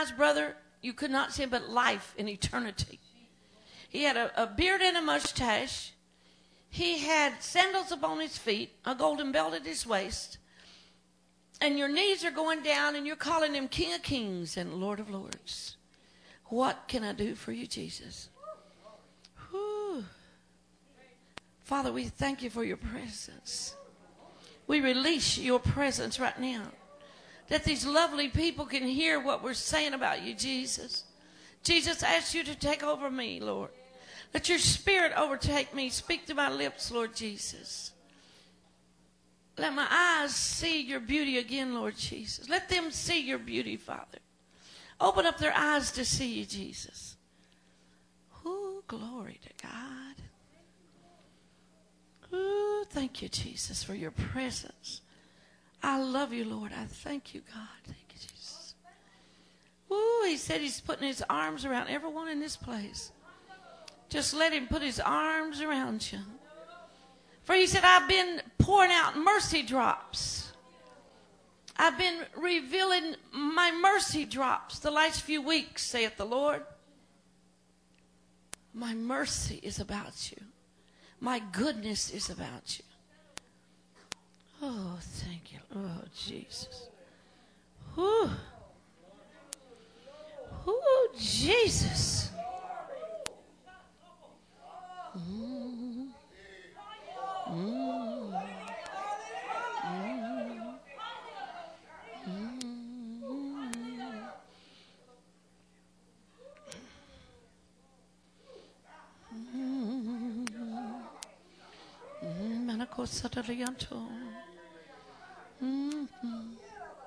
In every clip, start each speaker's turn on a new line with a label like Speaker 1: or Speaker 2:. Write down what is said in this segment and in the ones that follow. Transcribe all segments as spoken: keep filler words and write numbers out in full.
Speaker 1: eyes, brother, you could not see but life in eternity. He had a, a beard and a mustache. He had sandals upon his feet, a golden belt at his waist. And your knees are going down and you're calling him King of Kings and Lord of Lords. What can I do for you, Jesus? Whew. Father, we thank you for your presence. We release your presence right now. That these lovely people can hear what we're saying about you, Jesus. Jesus, I ask you to take over me, Lord. Let your spirit overtake me. Speak to my lips, Lord Jesus. Let my eyes see your beauty again, Lord Jesus. Let them see your beauty, Father. Open up their eyes to see you, Jesus. Ooh, glory to God. Ooh, thank you, Jesus, for your presence. I love you, Lord. I thank you, God. Thank you, Jesus. Ooh, he said he's putting his arms around everyone in this place. Just let him put his arms around you. For he said, I've been pouring out mercy drops. I've been revealing my mercy drops the last few weeks, saith the Lord. My mercy is about you. My goodness is about you. Oh, thank you. Oh, Jesus. Whew. Oh, Jesus. Mm. Mm. Mm.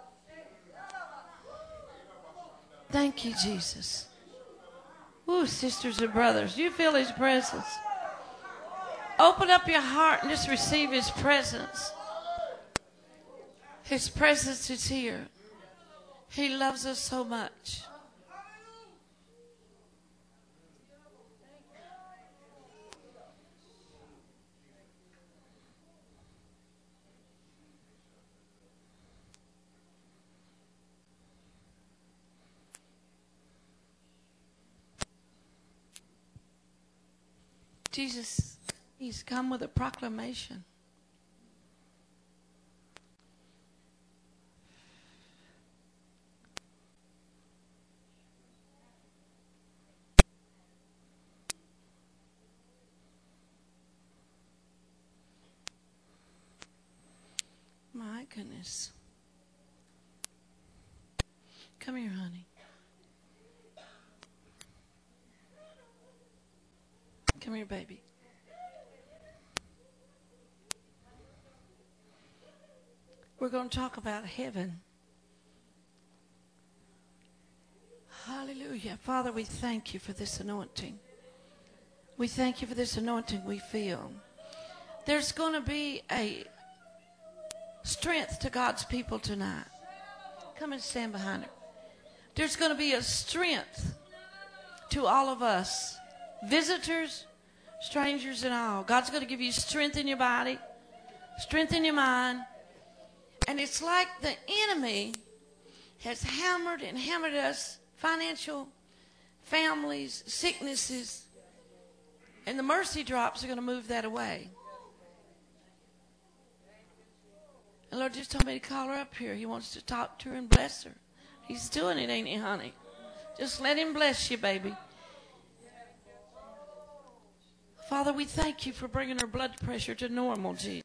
Speaker 1: Thank you, Jesus. Ooh, sisters and brothers, you feel his presence. Open up your heart and just receive his presence. His presence is here. He loves us so much. Jesus, he's come with a proclamation. My goodness. Come here, honey. Come here, baby. We're going to talk about heaven. Hallelujah. Father, we thank you for this anointing. We thank you for this anointing we feel. There's going to be a strength to God's people tonight. Come and stand behind her. There's going to be a strength to all of us, visitors, strangers, and all. God's going to give you strength in your body, strength in your mind. And it's like the enemy has hammered and hammered us, financial, families, sicknesses, and the mercy drops are going to move that away. And Lord just told me to call her up here. He wants to talk to her and bless her. He's doing it, ain't he, honey? Just let him bless you, baby. Father, we thank you for bringing her blood pressure to normal, Jesus.